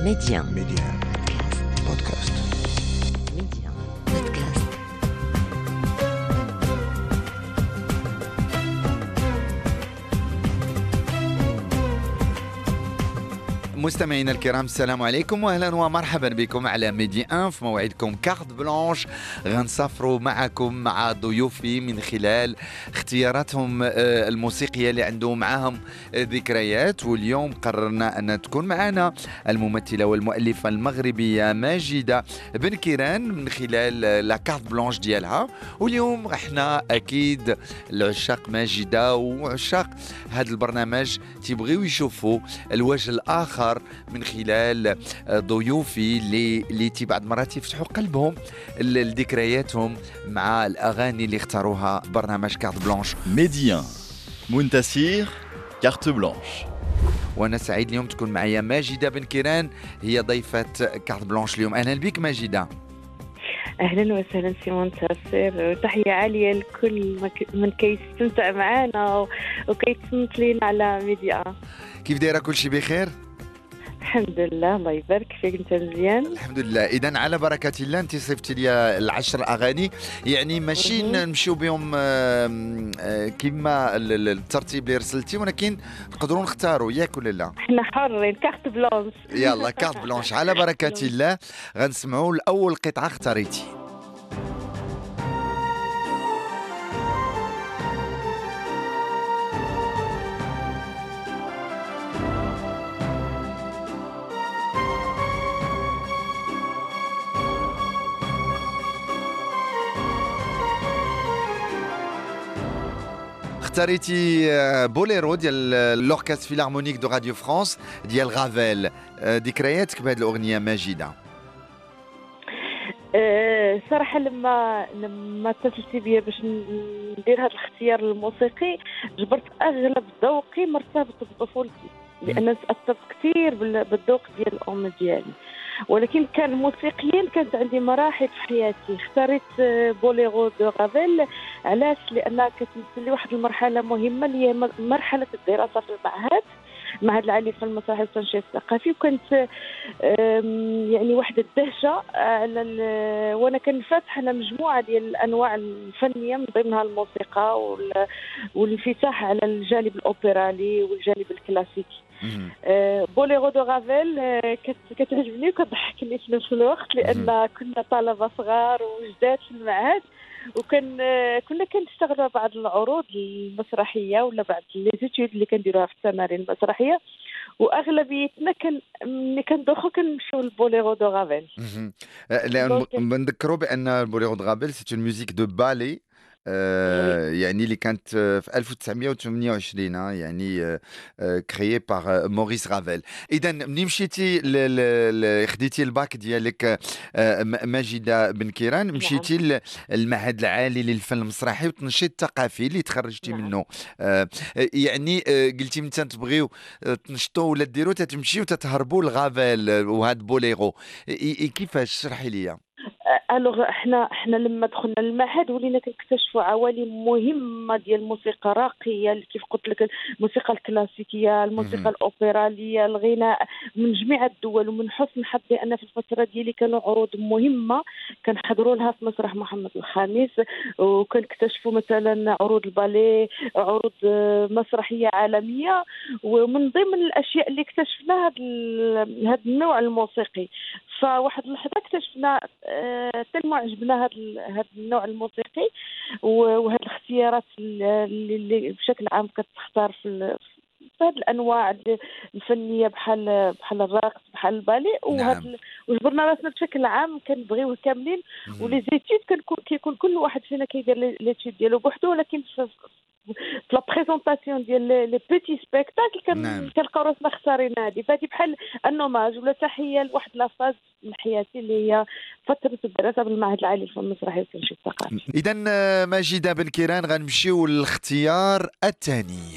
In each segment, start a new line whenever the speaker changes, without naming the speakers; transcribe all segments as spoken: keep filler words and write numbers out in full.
Média.
Média. Podcast.
Média. Podcast.
مستمعينا الكرام، السلام عليكم واهلا ومرحبا بكم على ميدي ان في موعدكم كارت بلانش. غنسافروا معكم مع ضيوفي من خلال اختياراتهم الموسيقيه اللي عندهم معاهم ذكريات، واليوم قررنا ان تكون معنا الممثله والمؤلفه المغربيه ماجده بن كيران من خلال لا كارت بلانش ديالها. واليوم احنا اكيد العشاق ماجده وعشاق هذا البرنامج تيبغيو يشوفوا الوجه الاخر من خلال ضيوفي اللي اللي بعض مرات يفتحوا قلبهم لذكرياتهم مع الاغاني اللي اختاروها برنامج كارت بلانش.
ميديان منتسير كارت بلانش.
وانا سعيد اليوم تكون معايا ماجده بن كيران، هي ضيفه كارت بلانش اليوم. اهلا بك ماجده.
اهلا وسهلا سي منتصر، وتحيه عاليه لكل من كيستمتع معنا وكيتصنت لينا على ميديا.
كيف دايره؟ كل شيء بخير؟
الحمد لله، الله يبارك فيك، انت مزيان؟
الحمد لله. اذا على بركه الله انت صيفطتي لي العشر اغاني، يعني ماشي نمشيو بهم كما الترتيب اللي رسلتي، ولكن نقدروا نختاروا ياك ولا لا؟
احنا حرين، كارت بلانش.
يلا كارت بلانش على بركه الله. غنسمعوا الاول قطعه اختاريتي. اختاريتي بوليرو ديال لوركاست فيلارمونيك دو راديو فرانس ديال غافيل. ذكرياتك بهذه الاغنيه ماجده؟
أه صراحه لما لما اتصلتي بيا باش ندير هذا الاختيار الموسيقي، جبرت اغلب ذوقي مرتبط بطفولتي، لان تاثرت كثير بالذوق ديال الام ديالي، ولكن كان موسيقيا كانت عندي مراحل في حياتي. اختاريت بوليرو دو غافيل علاش؟ لانها كتمثل لي واحد المرحله مهمه اللي هي مرحله الدراسه في المعهد المعهد العالي للفن المسرحي والتنشيط الثقافي، وكانت يعني واحد الدهشه على وانا كنفتح على مجموعه ديال الانواع الفنيه من ضمنها الموسيقى والانفتاح على الجانب الاوبرالي والجانب الكلاسيكي. بوليرو دو غافيل كتعجبني وكتضحكني في نفس الوقت، لان كنا طلبه صغار وجداد في المعهد، وكان كنا كنشتغلوا بعض العروض المسرحيه ولا بعض ليزيتود اللي كنديروها في التمارين المسرحيه، واغلبيتنا كان ملي كندوخو كنمشيو للبوليرو دو غافيل.
لان نذكروا بان بوليرو دو غافيل سي اون ميوزيك دو بالي آه يعني اللي كانت في ألف وتسعمائة وثمانية وعشرين، يعني آه كريي باغ موريس رافيل. اذا ملي مشيتي خديتي الباك ديالك آه ماجده بن كيران، مشيتي نعم. للمعهد العالي للفن المسرحي والتنشيط الثقافي اللي تخرجتي نعم. منه. آه يعني آه قلتي متى تبغيو تنشطوا ولا ديروا تتمشيو تتهربوا لغافيل وهاد بوليرو، كيفاش؟ شرحي لي.
الوغ احنا احنا لما دخلنا المعهد ولينا كنكتشفوا عوالم مهمه ديال الموسيقى راقيه، كيف قلت لك الموسيقى الكلاسيكيه، الموسيقى الاوبراليه، الغناء من جميع الدول. ومن حسن حظي ان في الفتره ديالي كانوا عروض مهمه كنحضروا لها في مسرح محمد الخامس، وكنكتشفوا مثلا عروض الباليه، عروض مسرحيه عالميه. ومن ضمن الاشياء اللي اكتشفناها هذا النوع الموسيقي، فواحد اللحظه اكتشفنا تلمو عجبنا هذا هذا النوع الموسيقي وهذه الاختيارات اللي بشكل عام كتختار في هذه الانواع الفنيه بحال بحال الرقص بحال البالي. وهذا وجبرنا راسنا بشكل عام كنبغيوه كاملين، ولي زيتيد كنكون كيكون كل واحد فينا كيدير ليتيد ديالو بوحدو، ولكن في لا بريزونطاسيون ديال لي بيتي سبيكتاكل كنلقاو راسنا اختارينا هذه. فهذه بحال النوماج ولا تحيه لواحد لافاز من حياتي اللي هي فتره الدراسه بالمعهد العالي للفن المسرحي والتنشيط الثقافي.
اذا ماجده بن كيران غنمشيو للاختيار الثاني.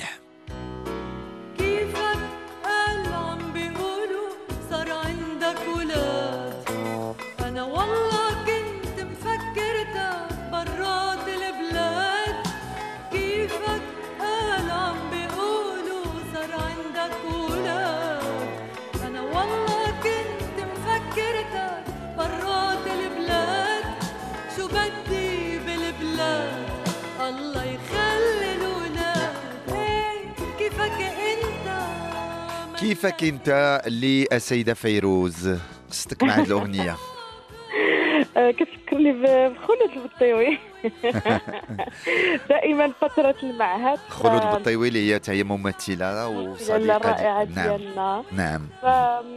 عندك ولاد، أنا والله كنت
كيفك انت للسيدة فيروز؟ قصتك مع هذه الأغنية؟
كتفكرني بخلود البطيوي. دائما فترة المعهد.
خلود البطيوي اللي هي هي ممثلة وصديقة
رائعة
نعم.
ديالنا.
نعم.
ف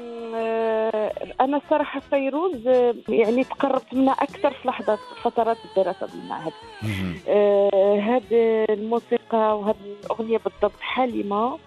أنا صراحة فيروز يعني تقربت منها أكثر في لحظة فترات الدراسة بالمعهد. هذه الموسيقى وهذه الأغنية بالضبط حالمة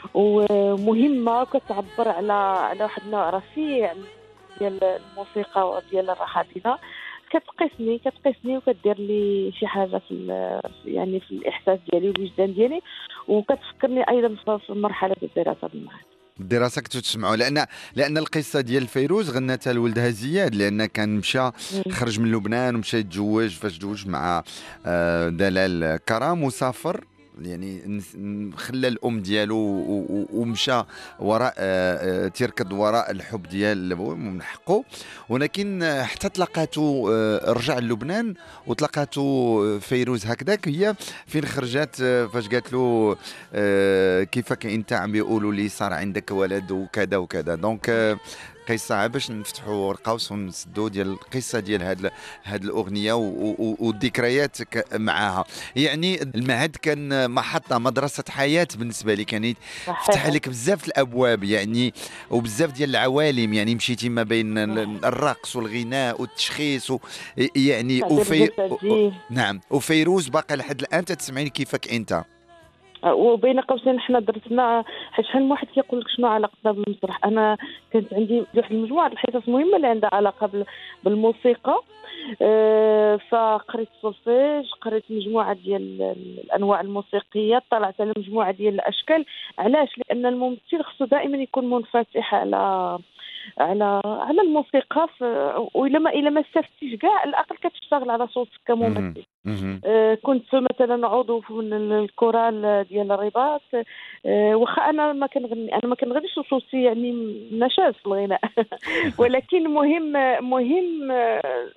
ومهمة، كتعبر على على واحد النوع رفيع ديال الموسيقى وديال الرحابينة. كتقيسني كتقيسني وكدير لي شي حاجه في يعني في الاحساس ديالي والوجدان ديالي، وكتفكرني ايضا في مرحله الدراسه بالمعهد.
الدراسه كنتو تسمعوا لان لان القصه ديال فيروز غنتها لولدها زياد، لان كان مشى خرج من لبنان ومشى يتزوج، فاش تزوج مع دلال كرام وسافر يعني خلى الام ديالو ومشى وراء تركض وراء الحب ديال من حقه، ولكن حتى تلاقاتو رجع للبنان وتلاقاتو فيروز هكذاك هي فين خرجت فاش قالت له كيفك انت عم بيقولوا لي صار عندك ولد وكذا وكذا. دونك قصه باش نفتحوا القوس ونسدوا ديال القصه ديال هاد هاد الاغنيه والذكريات معاها. يعني المعهد كان محطه مدرسه حياه بالنسبه لي، كان فتح لك بزاف الابواب يعني وبزاف ديال العوالم، يعني مشيتي ما بين الرقص والغناء والتشخيص و يعني وفي نعم وفيروز باقي لحد الان تسمعين كيفك انت.
وبين قوسين حنا درسنا حيت شحال من واحد كيقول لك شنو علاقتنا بالمسرح. انا كانت عندي واحد المجموعه الحصص مهمه اللي عندها علاقه بالموسيقى، أه فقريت سولفيج، قريت مجموعه ديال الانواع الموسيقيه، طلعت على مجموعه ديال الاشكال. علاش؟ لان الممثل خصو دائما يكون منفتح على على على الموسيقى، والا ما الا ما استفتيش كاع على الاقل كتشتغل على صوتك كممثل. آه كنت مثلا عضو من الكورال ديال الرباط، آه واخا انا ما كنغني انا ما كنغنيش صوتي يعني نشاز في الغناء ولكن مهم مهم آه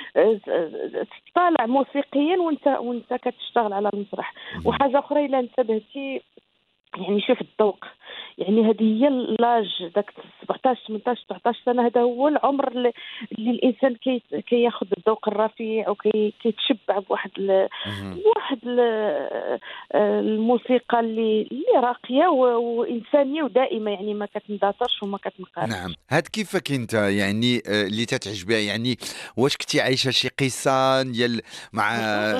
تطالع موسيقيا وانت وانت كتشتغل على المسرح. وحاجه اخرى الا انتبهتي يعني شوف الذوق، يعني هذه هي لاج داك سبعطاش ثمنطاش تسعطاش سنه، هذا هو العمر اللي, اللي الانسان كي كياخذ الذوق الرفيع وكيتشبع بواحد ال... بواحد ال... الموسيقى اللي اللي راقيه وانسانيه ودائمه، يعني ما كتندثرش وما كتنقرش.
نعم. هاد كيفك انت يعني اللي تتعجبها، يعني واش كنتي عايشه شي قصه ديال مع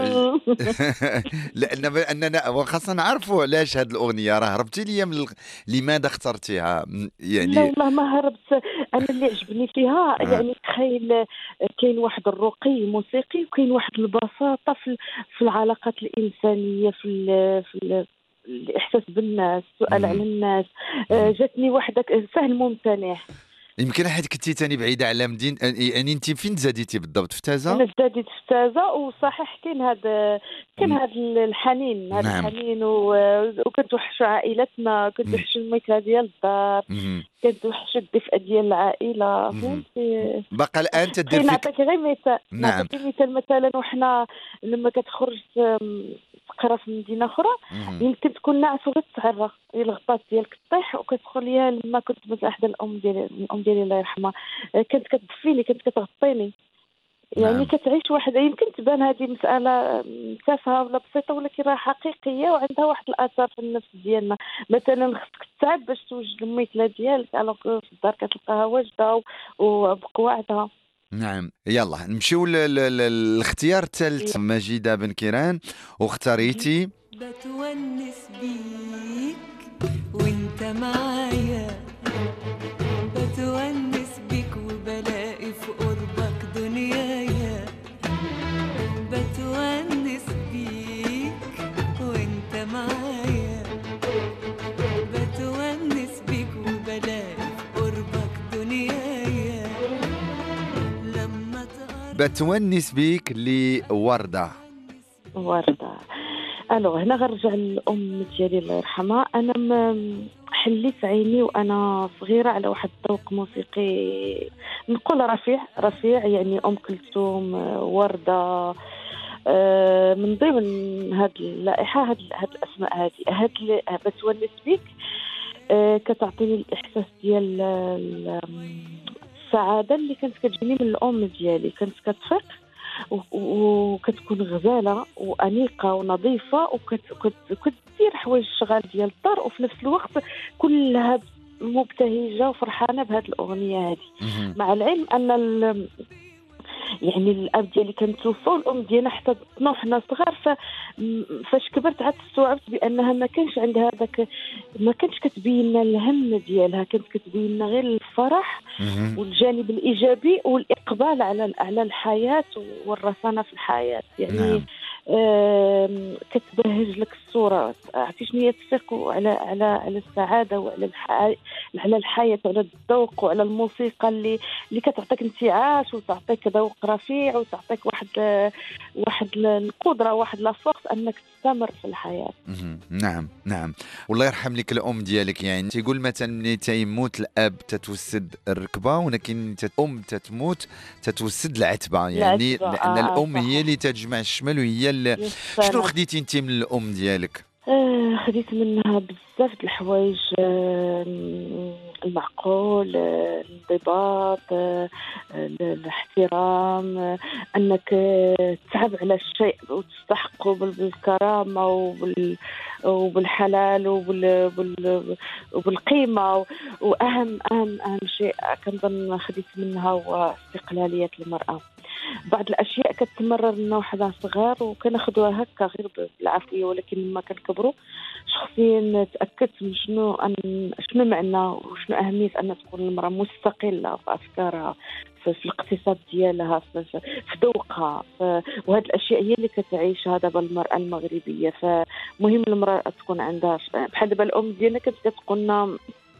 لان اننا وخاصه نعرفوا علاش هاد الاغنيه راه هربتي لي من ال... لماذا اخترتيها يعني؟
لا والله ما هربت، انا اللي عجبني فيها آه. يعني تخيل كاين واحد الرقي موسيقي وكاين واحد البساطه في في العلاقات الانسانيه، في ال في ال الاحساس بالناس، السؤال على الناس. آه جاتني وحدك سهل ممتنع.
يمكن حيت كنتي ثاني بعيده على مدينه، يعني انت فين زاديتي بالضبط؟ في تازا؟
انا زاديت في تازا، وصحيح كاين هذا كاين هذا الحنين هذا نعم. الحنين وكنتوحشوا عائلتنا، كنتوحشوا الميكله ديال الدار، كنتوحشوا الدفء ديال العائله. فهمتي؟
باقا الان تدير فيك.
نعطيك غير مثال،
نعم.
نعطيك مثال مثلا وحنا لما كتخرج تقرا في مدينه اخرى يمكن تكون ناعس وغير تسعرى الغطاس ديالك طيح وكتدخل ليا. لما كنت مثلا احدى الام ديالي الام ديالي الله يرحمها كانت كتدفيني، كانت كتغطيني، يعني نعم. كتعيش واحد يمكن تبان هذه مساله تافهه ولا بسيطه، ولكن راه حقيقيه وعندها واحد الاثر في النفس ديالنا. مثلا خصك تتعب باش توجد الميكله ديالك، الوغ في الدار كتلقاها واجده وبقواعدها.
نعم. يلا نمشيو للاختيار الثالث. مجيدة بن كيران، واختاريتي
بتونس بيك وانت معايا، بتونس بيك وبلاقي في قربك دنيايا، بتونس بيك وانت معايا، بتونس بيك وبلاقي في قربك دنيايا،
بتونس بيك لوردة.
وردة. الو هنا غنرجع للام ديالي الله يرحمها. انا حليت عيني وانا صغيره على واحد الذوق موسيقي نقول رفيع رفيع، يعني ام كلثوم، ورده، من ضمن هذه اللائحه هذه الاسماء هذه هاد بتونس بيك آه، كتعطيني الاحساس ديال ال- السعاده اللي كانت كتجيني من الام ديالي. كانت كتفيق و- و- وكتكون غزاله وانيقه ونظيفه وكتدير حوايج الشغال ديال الدار، وفي نفس الوقت كلها مبتهجه وفرحانه بهذه الاغنيه هذه.
مهم.
مع العلم ان ال- يعني الاب ديالي كان توفى والام ديالنا حتى طنو حنا صغار. ف فاش كبرت عاد استوعبت بانها ما كانش عندها هذاك، ما كانش كتبين لنا الهم ديالها، كانت كتبين لنا غير الفرح
مهم.
والجانب الايجابي والاقبال على على الحياه والرصانه في الحياه. يعني
نعم.
آم، كتبهج لك الصوره، عرفتي شنو هي تفيق على على على السعاده وعلى الحياه، على الحياه وعلى الذوق وعلى الموسيقى اللي اللي كتعطيك انتعاش وتعطيك ذوق رفيع وتعطيك واحد واحد القدره واحد لا فورس انك تستمر في الحياه.
مهم. نعم نعم. والله يرحم لك الام ديالك. يعني تيقول مثلا ملي تيموت الاب تتوسد الركبه، ولكن الام تتموت تتوسد العتبه. يعني
العتبة،
لان
آه،
الام
صح.
هي اللي تجمع الشمل وهي اللي... شنو خديتي انت من الام ديالك؟
آه، خديت منها بزاف د الحوايج، آه، المعقول، آه، الانضباط، آه، الاحترام، آه، انك آه، تتعب على الشيء وتستحقه بال- بالكرامه وبال وبالحلال وبال بال- وبالقيمه. و- واهم اهم اهم شيء كنظن خديت منها هو استقلاليه المراه. بعض الاشياء كتمرر لنا وحنا صغار وكناخذوها هكا غير بالعافيه، ولكن لما كنكبروا شخصيا تاكدت من شنو أن شنو معنى وشنو اهميه ان تكون المراه مستقله في افكارها، في, في الاقتصاد ديالها، في, في, في ذوقها، وهذه الاشياء هي اللي كتعيشها دابا المراه المغربيه. فمهم المراه تكون عندها بحال دابا الام ديالنا كانت كتقولنا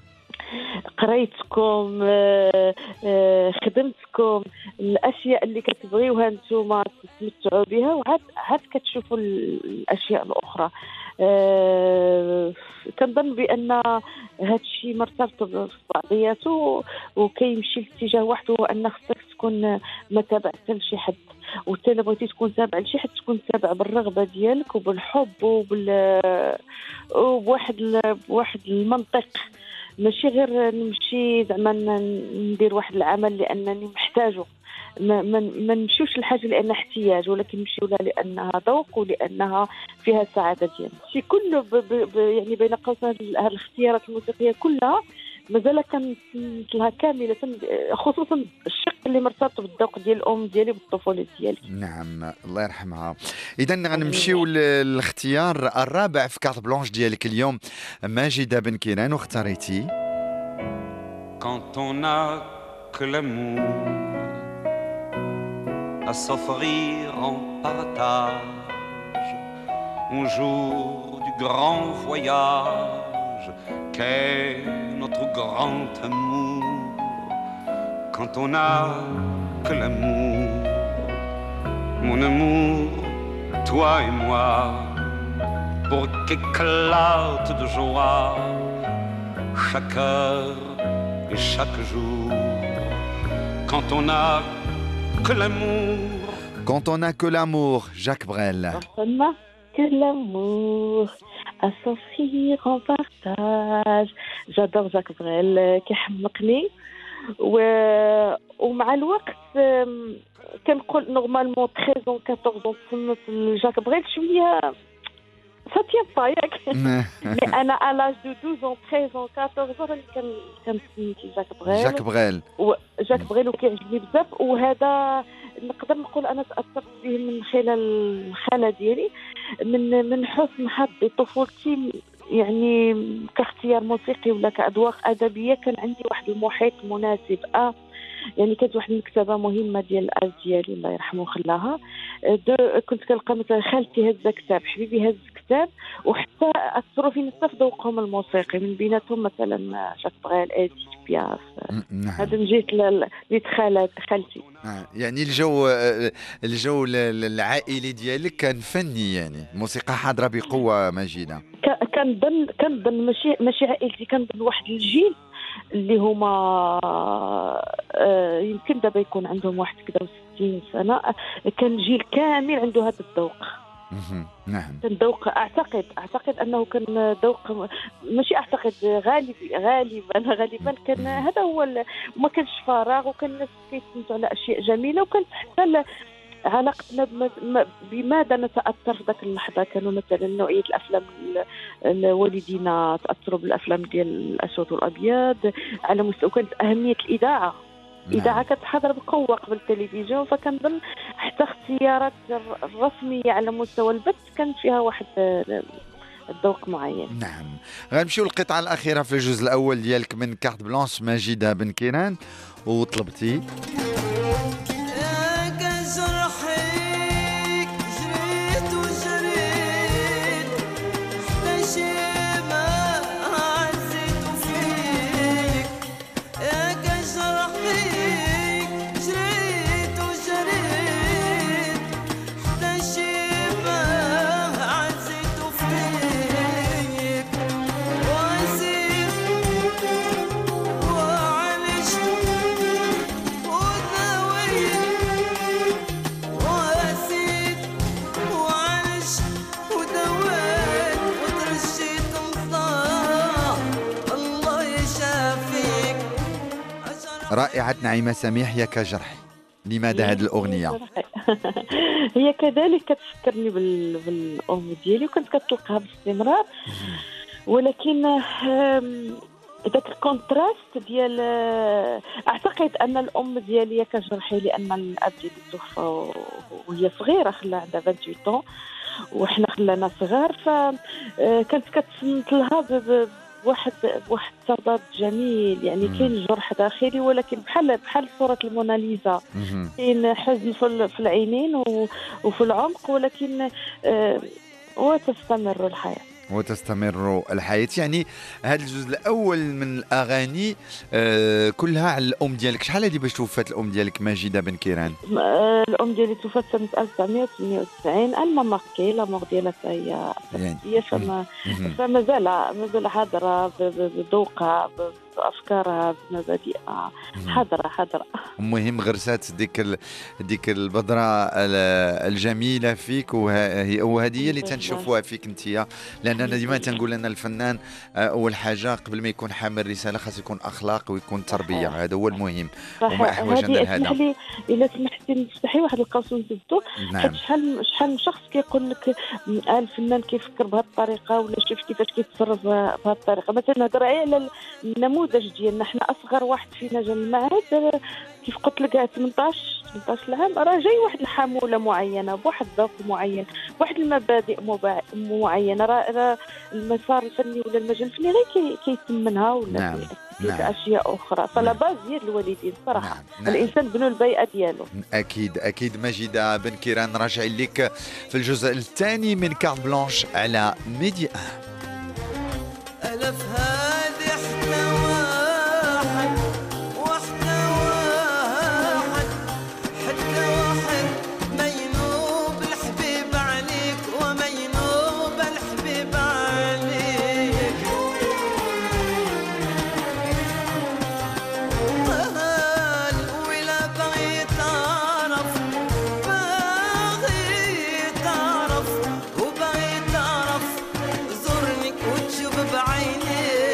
قريتكم، آه، آه، خدمتكم، الاشياء اللي كتبغيوها نتوما تتمتعوا بها، وعاد عاد كتشوفوا الاشياء الاخرى. آه، كنظن بان هذا الشيء مرتبط ببعضياته وكيمشي لاتجاه واحد، هو ان خصك تكون ما تابعت لشي حد، وانت الا بغيتي تكون تابع لشي حد تكون تابع بالرغبه ديالك وبالحب وبال وبواحد بواحد المنطق، ماشي غير نمشي زعما ندير واحد العمل لانني محتاجه. ما ما نمشيوش لحاجه لانها احتياج، ولكن نمشيو لها لانها ذوق ولانها فيها السعاده ديالنا. في كله ب ب يعني بين قوسين هذه الاختيارات الموسيقيه كلها مازال كانت لها كامله، خصوصا الشق اللي مرتبط بالذوق ديال الام ديالي بالطفوله ديالي.
نعم الله يرحمها. اذا غنمشيو للاختيار الرابع في كارت بلانش ديالك اليوم، ماجدة بن كيران، واختاريتي
Quand on n'a que l'amour à s'offrir en partage, au jour du grand voyage qu'est notre grand amour. Quand on n'a que l'amour, mon amour, toi et moi, pour qu'éclate de joie chaque heure et chaque jour. Quand on n'a que l'amour.
Quand on n'a que l'amour, Jacques Brel.
Quand on n'a que l'amour à s'offrir en partage. J'adore Jacques Brel كيحمقني. و... ومع الوقت كنقول نورمالمون ثلاثة عشر أربعطاش تصنت جاك بريل شويه ساتيان با ياك. مي انا الاج دو اثناش عام ثلاثة عشر أربعطاش اللي كان كنسميت جاك بريل.
جاك بريل
وجاك بريل وكيعجبني بزاف، وهذا نقدر نقول انا تاثرت به من خلال الخاله ديالي، من من حسن حظي طفولتي يعني كاختيار موسيقي ولا كأذواق أدبية كان عندي واحد المحيط مناسب. اه يعني كانت واحد المكتبه مهمه ديال الاب ديالي الله يرحمه خلاها. كنت كنلقى مثلا خالتي هزه كتاب، حبيبي هز كتاب، وحتى اثروا فينا حتى في ذوقهم الموسيقي، من بيناتهم مثلا جاك بريل، اديث بياف. هذا من جهه ليت خالات خالتي.
آه. يعني الجو الجو العائلي ديالك كان فني، يعني الموسيقى حاضره بقوه ماجده.
كنظن كنظن ماشي ماشي عائلتي، كنظن واحد الجيل اللي هما آه يمكن دابا يكون عندهم واحد كذا وستين سنه، كان جيل كامل عنده هذا الذوق.
مهم. نعم.
كان ذوق، اعتقد اعتقد انه كان ذوق، ماشي اعتقد، غالب غالبا غالبا كان هذا هو ال... وما كانش فراغ، وكان الناس كيتسمتوا على اشياء جميله، وكانت حتى ل... علاقتنا بم... بماذا نتاثر في ذاك اللحظه. كانوا مثلا نوعيه الافلام ال... والدينا تاثروا بالافلام ديال الاسود والابيض على مستوى، وكانت اهميه الاذاعه. الإذاعة كانت حاضرة بقوة قبل التلفزيون، فكنظن حتى اختيارات الرسمية على مستوى البث كان فيها واحد الذوق معين.
نعم. غنمشيو للقطعة الأخيرة في الجزء الأول ديالك من كارت بلانش ماجدة بن كيران، وطلبتي رائعة نعيمة سميح يا كجرحي. لماذا هذه الأغنية؟
هي كذلك كتفكرني بال... بالأم ديالي، وكنت كتلقاها باستمرار، ولكن ذاك الكونتراست ديال، اعتقد ان الام ديالي كجرحي لان الاب ديالي توفى وهي صغيره، خلاها عندها ثمانية وعشرين وحنا خلانا صغار، فكانت كتصنت لها ب... واحد واحد تضاد جميل، يعني كاين جرح داخلي، ولكن بحال بحال صورة الموناليزا، كاين حزن في العينين وفي العمق، ولكن آه وتستمر الحياة
وتستمر الحياة. يعني هذا الجزء الأول من الأغاني آه كلها على الأم ديالك. شحال هذه باش توفات الأم ديالك ماجدة بن كيران؟
آه الأم ديالي توفات سنة ألف وتسعمائة وثمانية وتسعين، ألما ماركي لا مور ديالها هي هي فما فمازال مازال حاضرة بذوقها بأفكارها بمبادئها، حاضرة حاضرة.
المهم غرسات ديك ال... ديك البذرة الجميلة فيك، وهي وهذه هي اللي تنشوفوها فيك انت، لأننا ديما تنقول لنا الفنان أول حاجة قبل ما يكون حامل رسالة خاص يكون أخلاق ويكون تربية، هذا هو المهم وما أحوجنا لهذا.
لي إلا سمحتي نفتحي واحد القوس ونثبتوا.
نعم.
شحال شحال من شخص كيقول لك الفنان كيفكر بهذه الطريقة، ولا شوف كيفاش كيتصرف بهذه الطريقة. مثلا نهضر على النموذج ديالنا، حنا أصغر واحد فينا جا المعهد كيف قلت لك ثمنطاش عام، راه جاي واحد الحموله معينه بواحد الذوق معين، واحد المبادئ معينه، راه المسار الفني ولا المجال الفني غير كيتمنها ولا
نعم.
نعم. اشياء اخرى، فلا باز هي الوالدين صراحه.
نعم. نعم.
الانسان بنو البيئه ديالو.
اكيد اكيد. ماجدة بن كيران راجعين لك في الجزء الثاني من كارت بلانش على ميديا
ألف هذه حتى واحد وحتى واحد حتى واحد ما ينوب الحبيب عليك وما ينوب الحبيب عليك. قال ولا بغيت تعرف بغيت تعرف وبغيت تعرف زورني وتشوف بعينيك.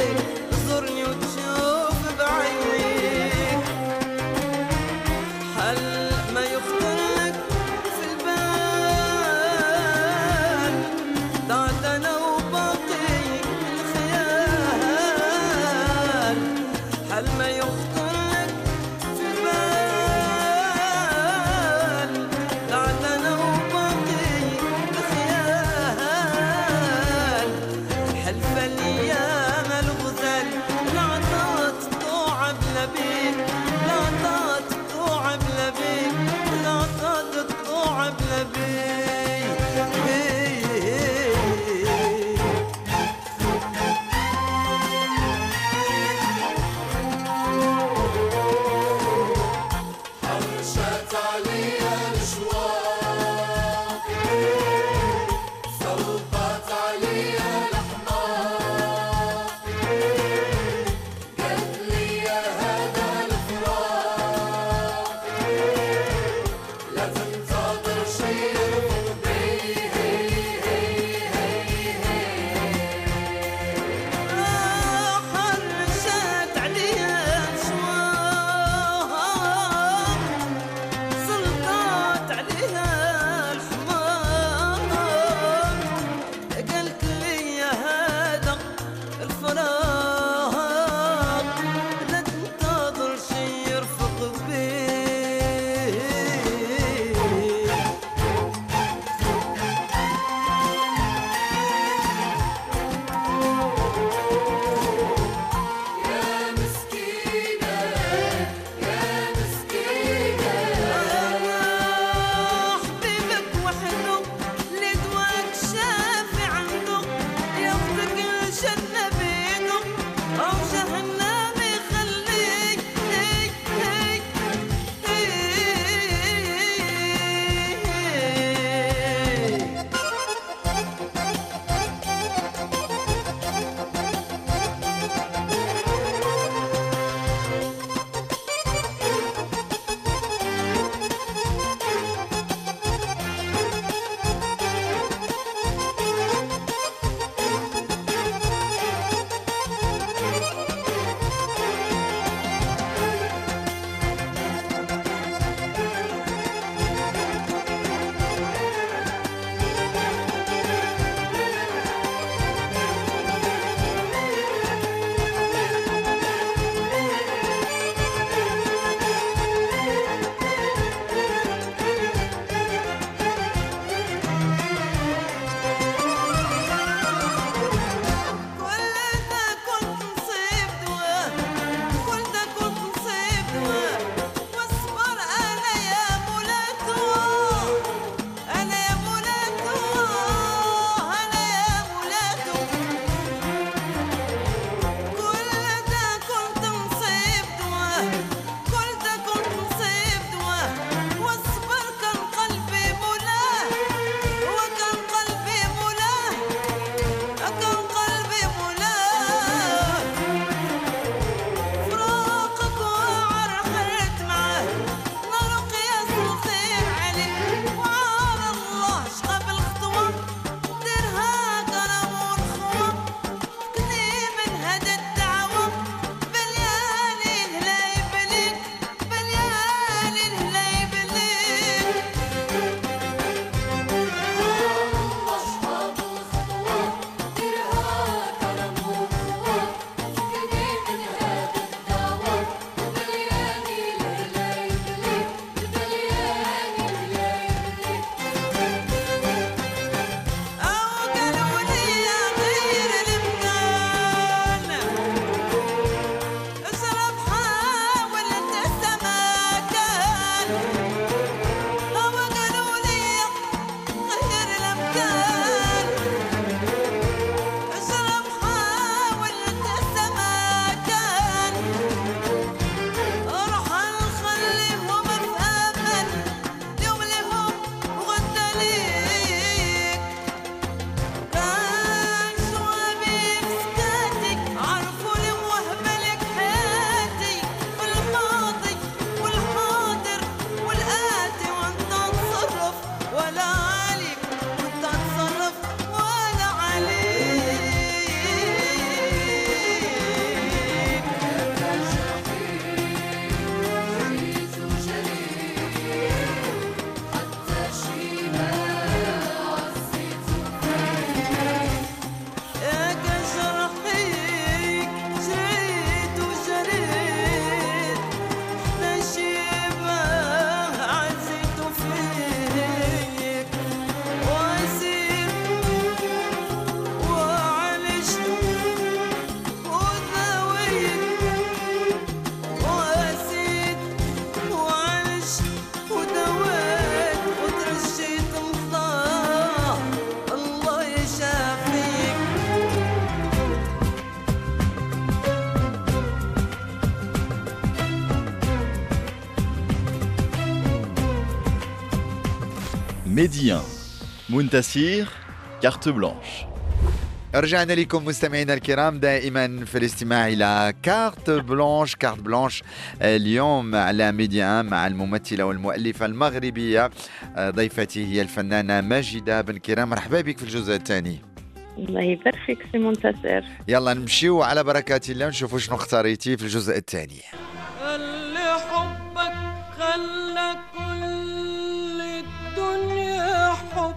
Médien, Muntasir, carte blanche.
رجعنا لكم مستمعينا الكرام دائما في الاستماع إلى كارت بلانش. كارت بلانش اليوم على ميديا مع الممثلة والمؤلفة المغربية، ضيفتي هي الفنانة ماجدة بن كيران. مرحبا بك في الجزء الثاني.
الله يبارك فيك سي منتصر.
يلا نمشيو على بركات الله نشوفوا شنو اختاريتي في الجزء الثاني.
اللي حبك خلى كل الدنيا حب،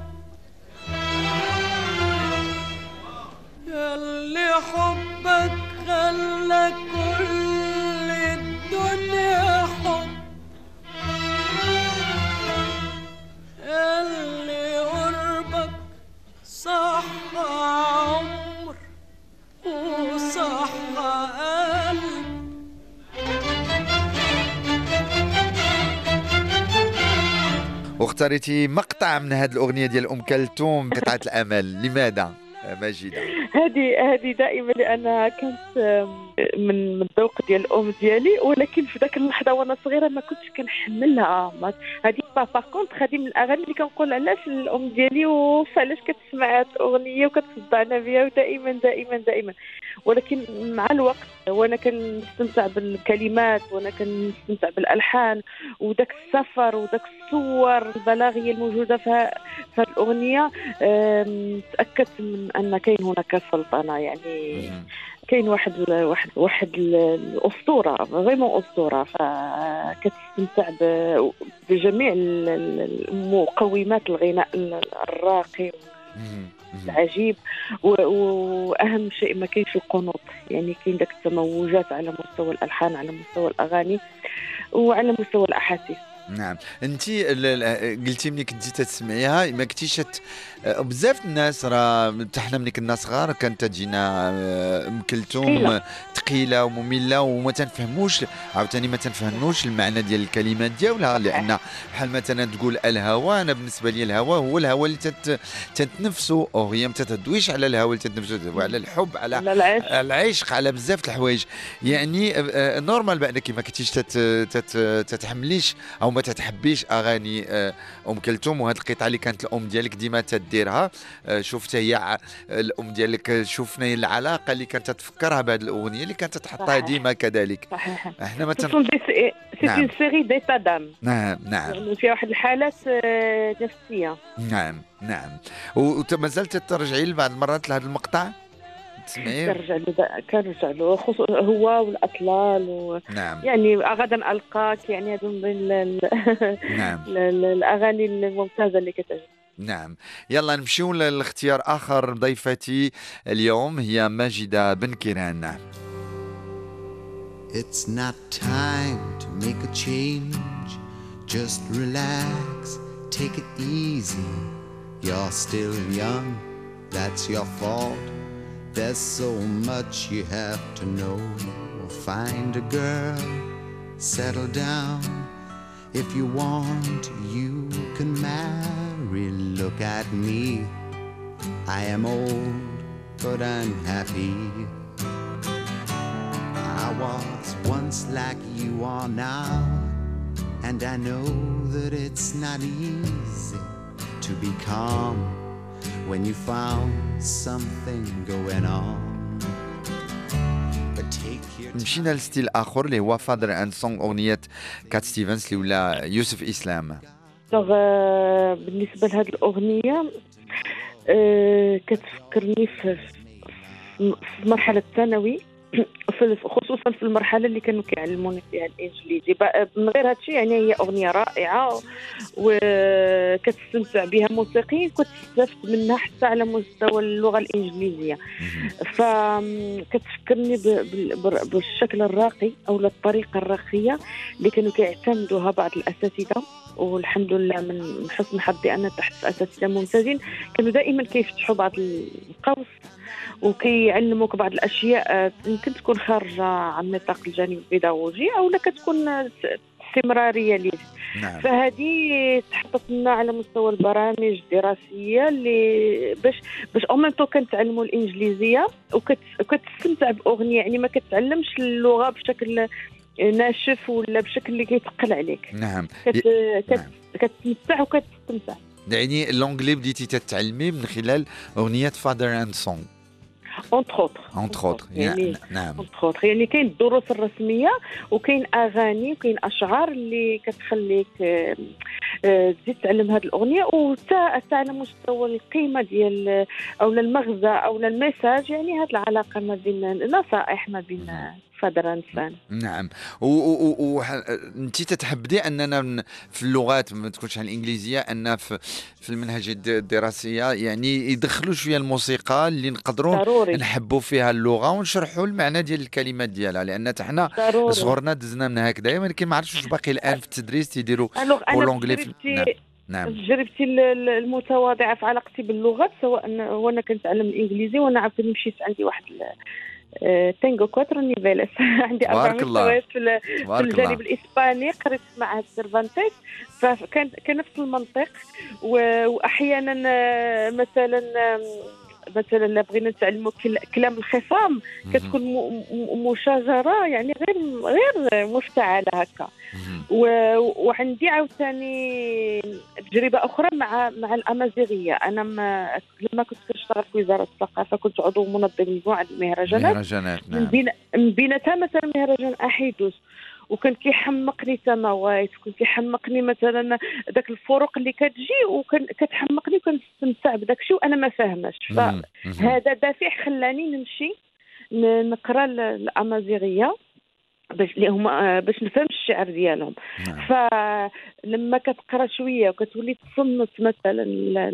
اللي حبك خلى كل الدنيا حب، اللي قربك صح عمر وصح قلب.
واختاريتي مقطع من هذه الأغنية ديال أم كلثوم قطعة الأمل، لماذا ماجدة؟
هذه هذه دائما لانها كانت من من الذوق ديال الام ديالي، ولكن في ذاك اللحظه وانا صغيره ما كنتش كنحملها. هذه باغ كونطخ هذه من الاغاني اللي كنقول علاش الام ديالي وفعلاش كتسمع هذه الاغنيه وكتصدعنا بها ودائما دائما دائما. ولكن مع الوقت وانا كنستمتع بالكلمات وانا كنستمتع بالالحان وداك السفر وداك الصور البلاغيه الموجوده في هذه الاغنيه، تاكدت من ان كاين هناك سلطنه. يعني كاين واحد واحد واحد الاسطوره فريمون اسطوره، فكتستمتع بجميع مقومات الغناء الراقي العجيب. واهم شيء ما كاينش القنوط، يعني كاين داك التموجات على مستوى الالحان على مستوى الاغاني وعلى مستوى الاحاسيس.
نعم، انت قلتي ملي كنتي تسمعيها ما كنتيش بزاف الناس راه حنا ملي كنا صغار كانت تجينا ام كلثوم ثقيله وممله وما تنفهموش عاوتاني ما تنفهموش المعنى ديال الكلمات ديالها، لان بحال مثلا تقول الهوى. انا بالنسبه لي الهوى هو الهوى اللي تتنفسوا، او هي ما تتدويش على الهوى اللي تتنفسوا، على الحب، على العشق، على بزاف الحوايج. يعني نورمال بانك ما كنتيش تتحمليش او ما تتحبيش اغاني ام كلثوم، وهذه القطعه اللي كانت الام ديالك ديما تديرها شفت هي الام ديالك، شفنا العلاقه اللي كانت تفكرها بهذه الاغنيه اللي كانت تحطها ديما كذلك.
صحيح.
احنا ما
تن... سي اون سيري ديتا دام.
نعم نعم،
يعني فيها واحد الحالات نفسيه.
نعم نعم. وما زلت ترجعي لبعض المرات لهذا المقطع تسمعيه؟
كنرجع له كنرجع له هو والاطلال و...
نعم.
يعني غدا القاك، يعني هذو من ال...
نعم
الاغاني الممتازه اللي كتعجبني.
نعم. يلا نمشيو لاختيار اخر. ضيفتي اليوم هي ماجدة بن كيران.
It's not time to make a change. Just relax, take it easy. You're still young, that's your fault. There's so much you have to know. Find a girl, settle down. If you want, you can marry. Look at me, I am old, but I'm happy. I was once like you are now, and I know that it's not easy to be calm when you found something going on. But take your time.
مشينا لستيل اخر اللي هو فادر اند سونغ، اغنيه كات ستيفنز اللي ولا يوسف اسلام.
بالنسبه لهذه الاغنيه كتفكرني في مرحله الثانوي، خصوصا في المرحله اللي كانوا كيعلموني فيها الانجليزي. من غير هذا الشيء يعني هي اغنيه رائعه وكتستمتع بها موسيقيا، كنت استفدت منها حتى على مستوى اللغه الانجليزيه. فكتفكرني بالشكل الراقي او الطريقه الراقيه اللي كانوا كيعتمدوها بعض الاساتذه، والحمد لله من حسن حظي أنا تحت أساتذة ممتازين كانوا دائما كيفتحوا بعض القوس وكيعلموك بعض الأشياء يمكن تكون خارجة عن نطاق الجانب البيداغوجي أو لا كتكون استمرارية ليه. نعم. فهذه تحطت لنا على مستوى البرامج الدراسية اللي باش باش أو ميم طو كنتعلموا الإنجليزية وكتستمتع بأغنية، يعني ما كتعلمش اللغة بشكل ناشف ولا بشكل اللي كيتقل عليك.
نعم.
كت... كت... كتمتع وكتستمتع.
يعني اللونجلي بديتي تتعلمي من خلال اغنيه فادر اند سون
اونتر اوتر
اونتر اوتر.
يعني
نعم
اونتر اوتر يعني كاين الدروس الرسميه وكاين اغاني وكاين اشعار اللي كتخليك آه، آه، تزيد تعلم هذه الاغنيه وتا على مستوى القيمه ديال او المغزى او الميساج. يعني هذه العلاقه ما بين النصائح ما بين فادر اند سون.
نعم. وانت تتحبدي اننا من- في اللغات ما تكونش على الانجليزيه ان في في المنهج الد- الدراسيه يعني يدخلوا شويه الموسيقى اللي نقدروا
ضروري
نحبوا فيها اللغه ونشرحوا المعنى ديال الكلمات ديالها، لان حتى حنا
ضروري.
صغرنا دزنا من هكذا، ولكن ما عرفتش واش باقي الان في التدريس تيديروا
الوغ
بو
انا
لونجلي في- نعم
تجربتي
نعم
تجربتي ال- ال- المتواضعه في علاقتي باللغات، سواء أن- وانا كنتعلم الانجليزي وانا عاوتاني مشيت عندي واحد تانجو كواترو نيفيلس عندي اربع
تبارك الله.
مستويات في ال- في
تبارك
الجانب
الله.
الاسباني. قريت مع السيرفانتيس فكان كان نفس المنطق. و- واحيانا آه، مثلا آم، مثلا لا بغينا نتعلموا كل- كلام الخصام كتكون م- م- مشاجره يعني غير غير مفتعله هكا.
مهم.
و- وعندي عاوتاني تجربه اخرى مع مع الامازيغيه. انا ما لما كنت كنشتغل في وزاره الثقافه كنت عضو منظم مجموعه المهرجانات،
مهرجانات
من
نعم
بين من بيناتها مثلا مهرجان احيدوس، وكان كيحمقني سماوات، وكان كيحمقني مثلا داك الفروق اللي كتجي وكان كتحمقني وكنستمتع بداك الشيء وانا ما فاهماش.
مهم. مهم.
فهذا دافع خلاني نمشي ن- نقرا ال- الامازيغيه باش اللي هما باش نفهم الشعر ديالهم.
نعم.
فلما كتقرا شويه وكتولي تصنت مثلا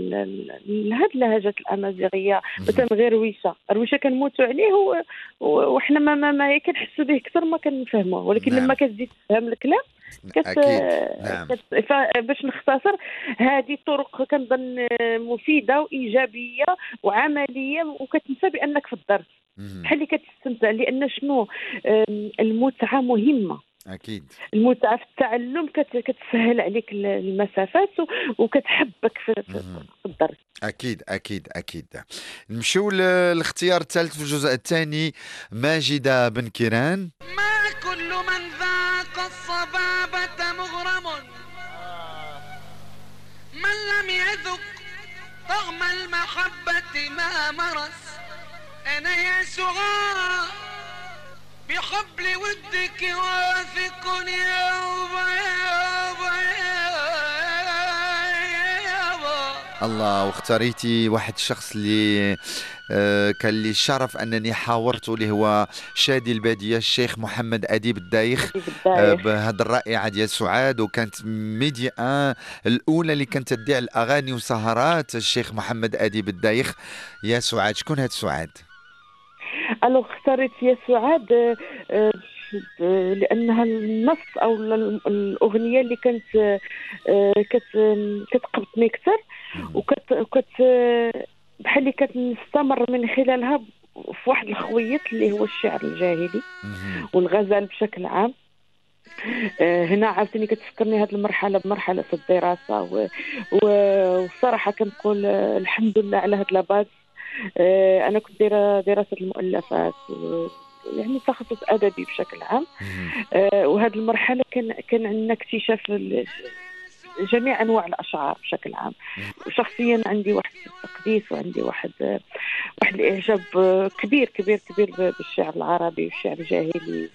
لهاد اللهجات الامازيغيه، مثلا غير رويشه رويشه كنموتوا عليه و- و- وحنا ما ما, ما كنحسوا به اكثر ما كنفهموه، ولكن
نعم.
لما كتزيد تفهم الكلام كت...
اكيد نعم.
كت... فباش نختصر هذه طرق كنظن مفيده وايجابيه وعمليه، وكتنسى بانك في الدرس
مهم.
بحال اللي كتستمتع. لان شنو آم، المتعه مهمه.
اكيد
المتعه في التعلم كت... كتسهل عليك ال- المسافات و... وكتحبك في... في
مهم.
في الدرس.
اكيد اكيد اكيد. نمشيو للاختيار الثالث في الجزء الثاني، ماجدة بن كيران.
ما كل من ذاق الصبابة مغرم، من لم يذق طعم المحبة ما مرس. أنا يا سعاد بحبل ودك واثق يابا يابا يابا.
الله، واختاريتي واحد الشخص اللي آه، كان لي الشرف انني حاورته، اللي هو شادي الباديه الشيخ محمد اديب الدايخ آه، بهذه الرائعه ديال سعاد. وكانت ميديا آن الاولى اللي كانت تديع الاغاني وسهرات الشيخ محمد اديب الدايخ. يا سعاد، شكون هاد سعاد؟
الو اختاريت يا سعاد آه، آه، لانها النص او ال- الاغنيه اللي كانت آه، كت كتقبطني اكثر، وكت وكت آه، بحال اللي كتستمر من خلالها في واحد الخويط اللي هو الشعر الجاهلي
مهم.
والغزل بشكل عام. آه، هنا عاوتاني كتفكرني هذه المرحله بمرحله الدراسه و- و- والصراحه كنقول آه، الحمد لله على هاد لاباز. آه، انا كنت دايره دراسه المؤلفات و- يعني تخصص ادبي بشكل عام.
مهم.
آه، وهذه المرحله كان كان عندنا اكتشاف ال- جميع انواع الاشعار بشكل عام. شخصيا عندي واحد التقديس وعندي واحد واحد الاعجاب كبير كبير كبير بالشعر العربي والشعر الجاهلي.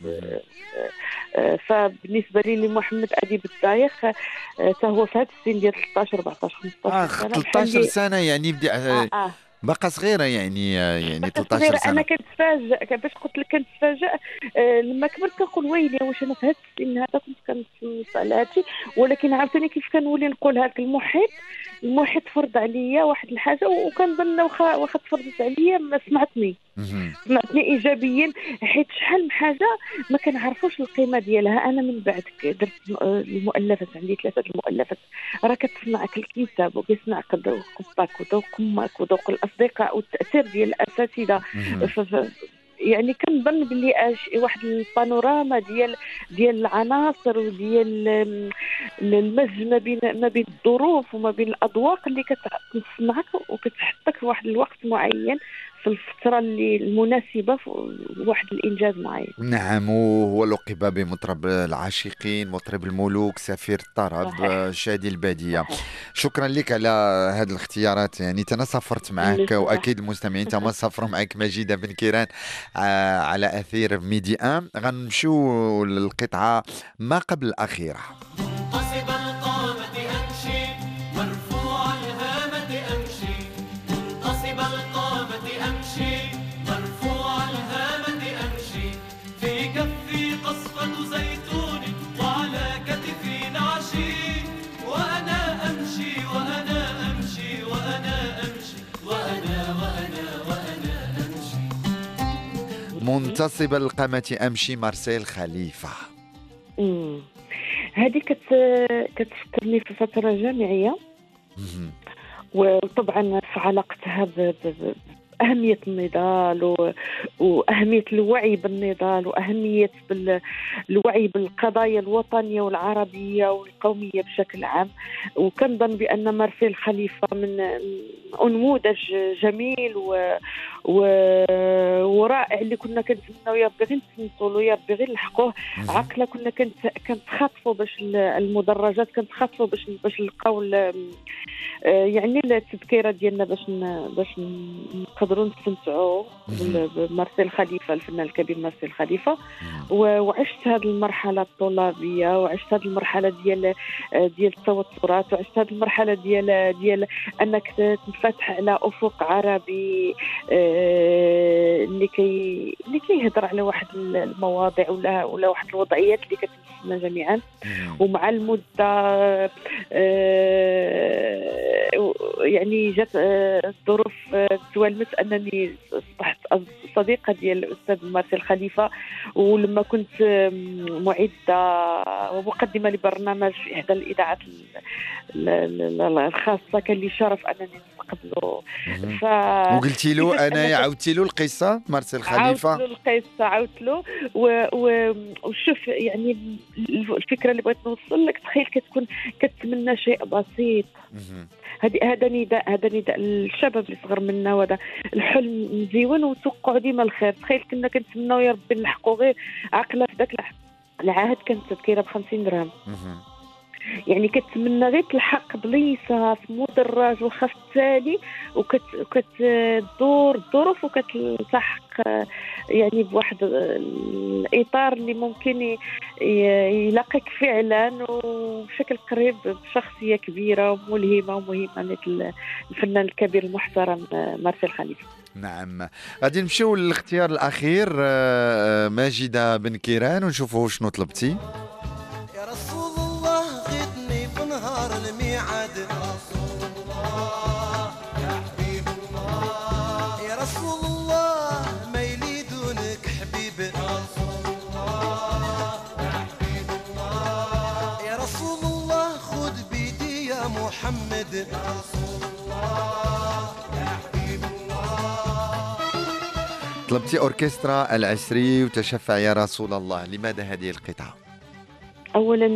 آه، فبالنسبه لي لمحمد اديب الدايخ آه، فهو في هذا السن ديال ثلاثة عشر أربعة عشر
آه
خمسطاش سنه
ثلاثة عشر
بحال
سنه يعني بدي
آه آه.
بقى صغيره يعني آه، يعني
بقى
ثلاثة عشر
صغيرة.
سنه.
انا كنتفاجئ باش قلت لك كنتفاجئ آه لما كبرت كنقول ويلي واش انا في هذا السن هذا كنت كنتنص على هادشي. ولكن عاوتاني كيف كنولي نقول هذاك المحيط المحيط فرض عليا واحد الحاجه، وكنظن واخا واخا تفرضت عليا ما سمعتني
مهم.
سمعتني ايجابيا، حيت شحال من حاجه ما كنعرفوش القيمه ديالها. انا من بعد ك- درت المؤلفات، عندي ثلاثه المؤلفات، راه كتسمعك الكتاب وكيسمعك ذوقك وذوق امك وذوق الاصدقاء والتاثير ديال الاساتذه.
مهم.
ف- ف- يعني كنظن باللي أش- واحد البانوراما ديال ديال العناصر وديال ال- المزج ما بين ما بين الظروف وما بين الاذواق اللي كتسمعك وكتحطك في واحد الوقت معين في الفتره اللي المناسبه في واحد الانجاز معين.
نعم، وهو لقب بمطرب العاشقين، مطرب الملوك، سفير الطرب،
صحيح.
شادي البدية.
صحيح.
شكرا لك على هذه الاختيارات، يعني انا سافرت معك
اللي
واكيد المستمعين تما سافروا معك مجيدة بن كيران آه، على اثير ميدي ان. غنمشيو للقطعة ما قبل الاخيرة.
منتصب القامة أمشي مرفوع الهامة أمشي منتصب القامة أمشي مرفوع الهامة أمشي في كفي قصفة زيتون وعلى كتفي نعشي وأنا أمشي وأنا أمشي وأنا أمشي وأنا وأنا وأنا أمشي.
منتصب القامة امشي، مارسيل خليفة.
امم هذه كت كتفكرني في فتره جامعيه،
مهم.
وطبعا في علاقتها ب- ب- ب- بأهمية النضال و- وأهمية الوعي بالنضال وأهمية بال- الوعي بالقضايا الوطنية والعربية والقومية بشكل عام. وكنظن بأن مارسيل خليفة من من نموذج جميل و... و... ورائع اللي كنا كنتمناو يا ربي غير نتسنتوا له، يا ربي غير نلحقوه.
مهم.
عقله كنا كنت كنتخاطفوا باش ال- المدرجات كنتخاطفوا باش باش نلقاو ال- آه، يعني التذكيره ديالنا باش ن- باش ن- نقدروا نستمتعوا بال- بمارسيل خليفه، الفنان الكبير مارسيل خليفه.
مهم.
و- وعشت هذه المرحله الطلابيه، وعشت هذه المرحله ديال آه، ديال التوترات، وعشت هذه المرحله ديال ديال انك تنفتح على افق عربي آه، اللي كي اللي كيهضر على واحد المواضيع ولا ولا واحد الوضعيات اللي كتمسنا جميعا.
مهم.
ومع المدة آه، يعني جات آه، الظروف آه، توالمت أنني أصبحت أص- صديقة ديال الأستاذ مارسيل خليفة. ولما كنت آم، معدة ومقدمة لبرنامج في إحدى الإذاعات ال- ال- ال- الخاصة كان لي شرف أنني نستقبله.
مهم.
ف
وقلتي له
كيفاش
انا
أنا كنت-
عاودتي له القصه مارسيل
عاودت
خليفه.
له القصه، عاودت له و... و... وشوف يعني الفكره اللي بغيت نوصل لك، تخيل كتكون كتمنى شيء بسيط.
مهم.
هذه هذا نداء هذا نداء للشباب اللي صغر منا، وهذا الحلم مزيون وتوقعوا ديما الخير. تخيل كنا كنتمناو يا ربي نلحقوا غير عقله في ذاك الع- العهد كانت التذكره ب خمسين درهم.
مهم.
يعني كتمنى غير تلحق بليصه في مدرج واخا في التالي، وكت وكتدور الظروف وكتلتحق آه، يعني بواحد آه، الاطار اللي ممكن ي- ي- يلاقيك فعلا وبشكل قريب بشخصيه كبيره وملهمه ومهمه مثل الفنان الكبير المحترم آه، مارسيل خليفه.
نعم، غادي نمشيو للاختيار الاخير، آه، ماجدة بن كيران، ونشوفوا شنو طلبتي.
يا رسول الله غدني في نهار الميعاد يا رسول الله يا حبيب الله يا رسول الله ما يليدونك حبيب يا رسول الله يا حبيب الله يا رسول الله خذ بيدي يا محمد يا رسول الله يا حبيب الله.
طلبتي اوركسترا العسري وتشفع يا رسول الله، لماذا هذه القطعه؟
اولا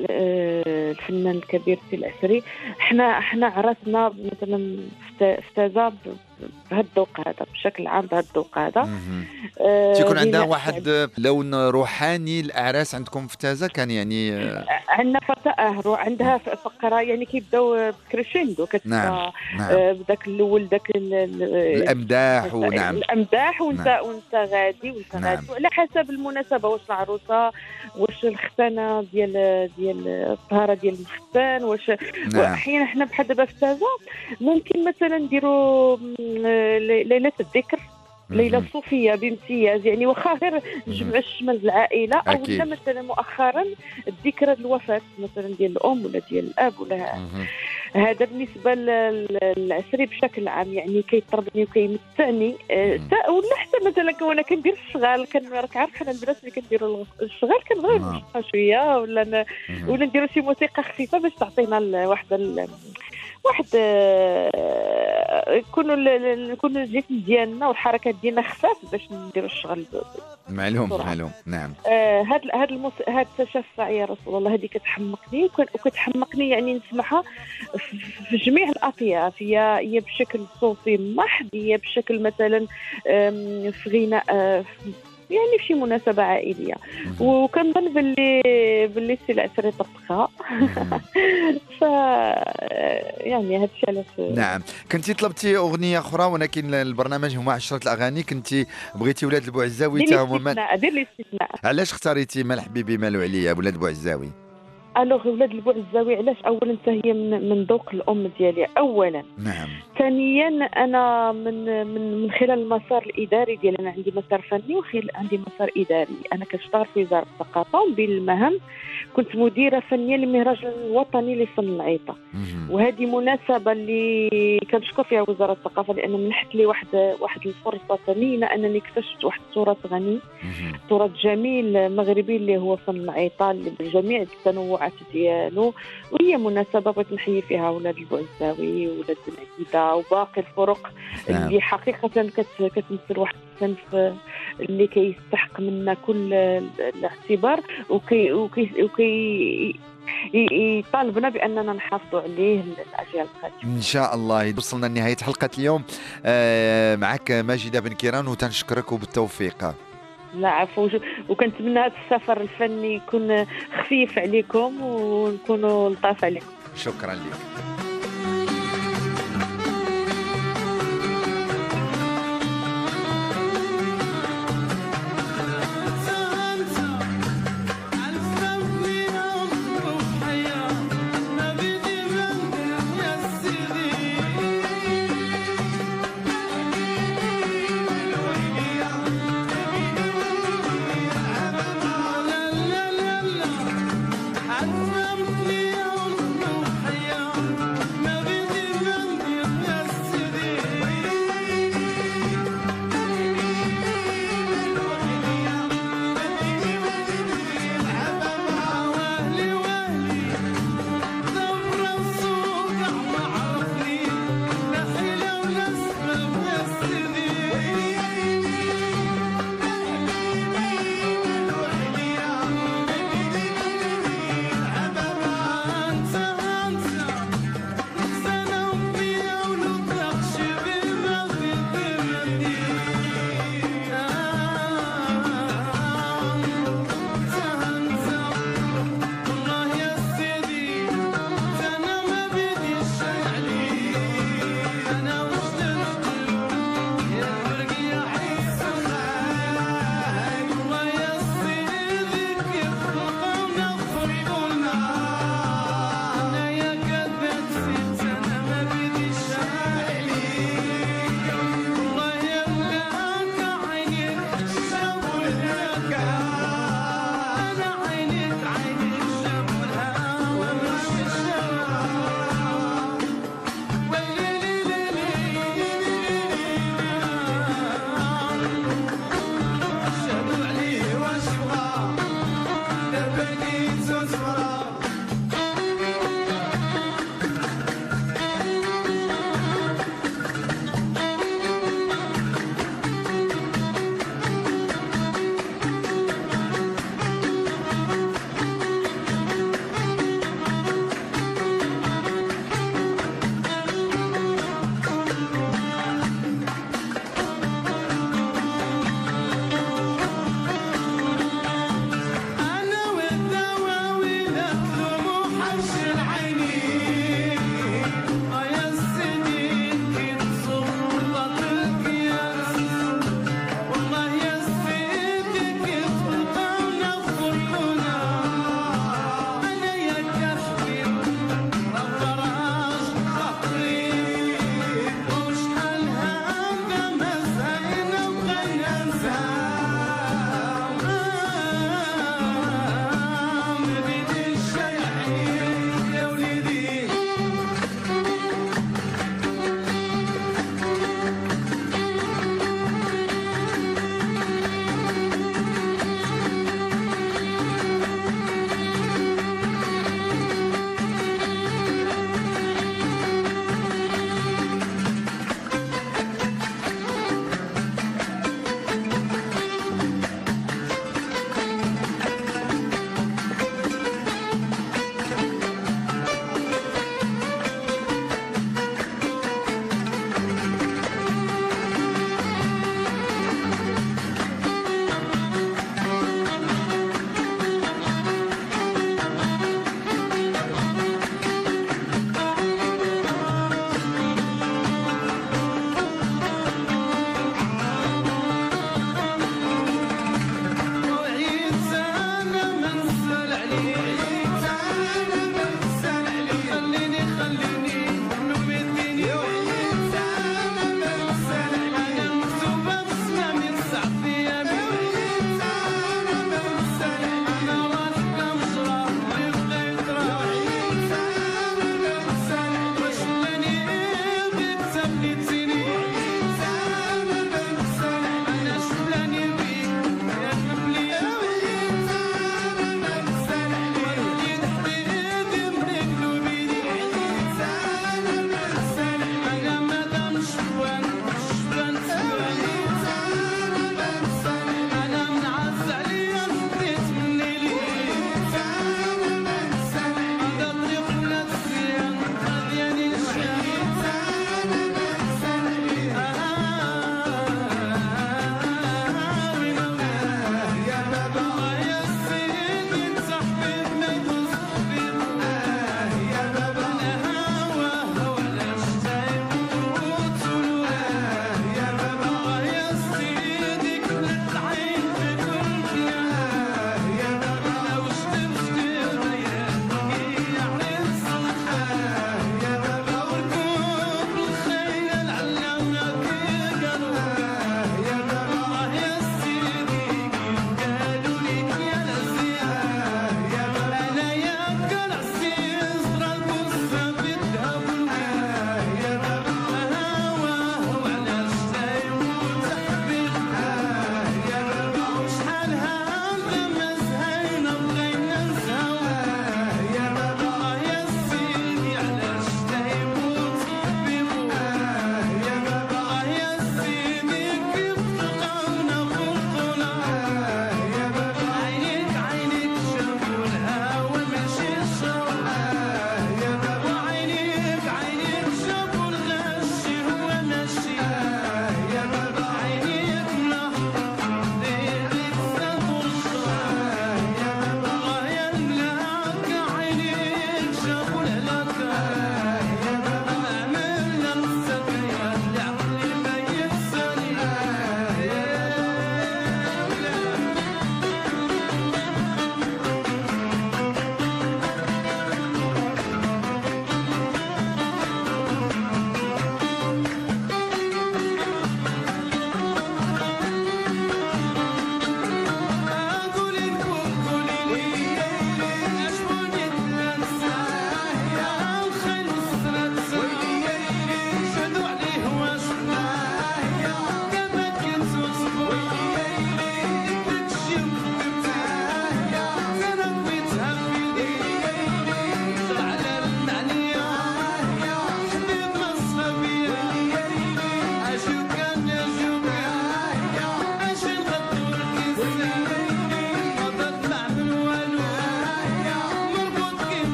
آه، الفنان الكبير سي العسري، احنا احنا عرفنا مثلا في تازا بهذا الذوق هذا بشكل عام، بهذا الذوق هذا
مهم.
آه،
تيكون عندها
غناء
واحد لون روحاني. الاعراس عندكم في تازا كان يعني آه،
عندنا فتاة عندها فقره يعني كيبداو بكريشيندو كتبدا
نعم نعم
آه، بداك الاول داك ال- ال-
الامداح، ونعم
الامداح وانت
نعم.
وانت غادي وانت
نعم.
غادي على حسب المناسبه، واش العروسه، واش الختانه ديال ديال الطهاره ديال المختان، واش
نعم
واحيانا حنا بحال دابا في تازا ممكن مثلا نديروا ليله الذكر، ليله
مهم.
صوفيه بامتياز، يعني واخا غير نجمعوا الشمل العائله، او
أكيد.
لا مثلا مؤخرا الذكرى الوفاه مثلا ديال الام ولا ديال الاب ولا
مهم.
هذا بالنسبه للعسري بشكل عام، يعني كيطربني وكيمتعني آه،
مم.
تا- ولا حتى مثلا وانا كندير الشغال، كان راك عارف حنا البنات اللي كنديروا الشغال كنبغيو
نعم.
نشطحوا شويه ولا ن...
مهم.
ولا نديروا شي موسيقى خفيفه باش تعطينا ال- واحد ال... واحد آه، يكونوا يكونوا الجسم ديالنا والحركات ديالنا خفاف باش نديروا الشغل.
معلوم
بسرعة.
معلوم نعم.
آه، هاد هاد المس... هاد التشفع يا رسول الله هذه كتحمقني وكن- وكتحمقني يعني نسمعها في في جميع الاطياف، هي هي بشكل صوتي محض، هي بشكل مثلا آم، في غناء آه، في- يعني في شي مناسبه عائليه. وكنظن باللي باللي السي العسري طبقها ف يعني هذا الشيء علاش.
نعم. كنتي طلبتي اغنيه اخرى ولكن البرنامج هما عشرة الاغاني، كنتي بغيتي ولاد البوعزاوي
دير
تا
لي
هما من...
استثناء دير لي استثناء.
علاش اختاريتي مال حبيبي مالو عليا ولاد بوعزاوي؟
الوغ ولاد البوعزاوي علاش؟ اولا حتى هي من من ذوق الام ديالي اولا.
نعم.
ثانيا انا من من من خلال المسار الاداري ديالي، انا عندي مسار فني وخلال عندي مسار اداري. انا كنشتغل في وزاره الثقافه وبين المهام كنت مديره فنيه للمهرجان الوطني لفن العيطه.
مهم.
وهذه مناسبه اللي كنشكر فيها وزاره الثقافه لان منحت لي واحد واحد الفرصه ثمينه انني اكتشفت واحد التراث غني،
مهم.
تراث جميل مغربي اللي هو فن العيطه اللي بجميع التنوعات ديالو. وهي مناسبه بغيت نحيي فيها ولاد البوعزاوي ولاد العقيده وباقي الفرق
نعم.
اللي حقيقه كت- كتمثل واحد الصنف اللي كيستحق منا كل الاعتبار وكي وكي وكي ي- يطالبنا باننا نحافظوا عليه للاجيال القادمه.
ان شاء الله. وصلنا لنهايه حلقه اليوم آه، معك ماجده بن كيران وتنشكرك وبالتوفيق.
لا عفو، وكنتمنى هذا السفر الفني يكون خفيف عليكم ونكونوا لطاف عليكم.
شكرا لك.